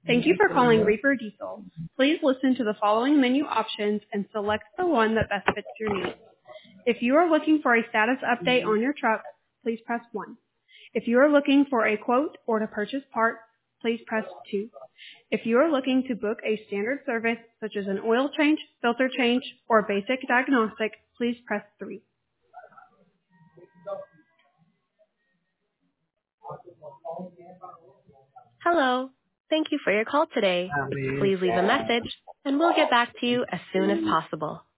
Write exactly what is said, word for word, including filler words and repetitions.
Thank you for calling Reaper Diesel. Please listen to the following menu options and select the one that best fits your needs. If you are looking for a status update on your truck, please press one. If you are looking for a quote or to purchase parts, please press two. If you are looking to book a standard service such as an oil change, filter change, or basic diagnostic, please press three. Hello. Thank you for your call today. Please leave a message, and we'll get back to you as soon as possible.